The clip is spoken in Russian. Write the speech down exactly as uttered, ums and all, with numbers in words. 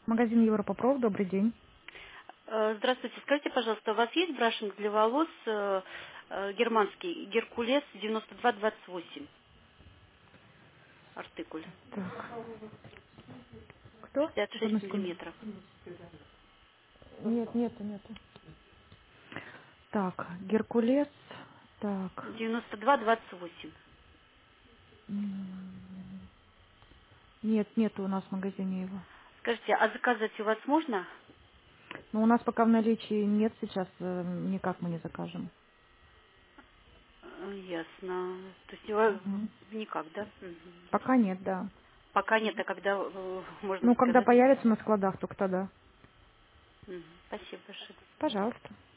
Магазин Европопров, добрый день. Э, Здравствуйте, скажите, пожалуйста, у вас есть брашинг для волос э, э, германский, Геркулес девяносто два двадцать восемь, артикуль, Так, кто? пятьдесят Одну шесть секунду. миллиметров, Нет, нету, нету. Так, Геркулес. Так. девяносто два двадцать восемь. м, Нет, нету у нас в магазине его. Скажите, а заказать у вас можно? Но у нас пока в наличии нет сейчас, э, никак мы не закажем. Э, Ясно. То есть его Мгм. никак, да? Мгм. Пока нет, да. Пока нет, а когда э, можно Ну, когда заказать? появится на складах, только тогда. Мгм. Спасибо большое. Пожалуйста.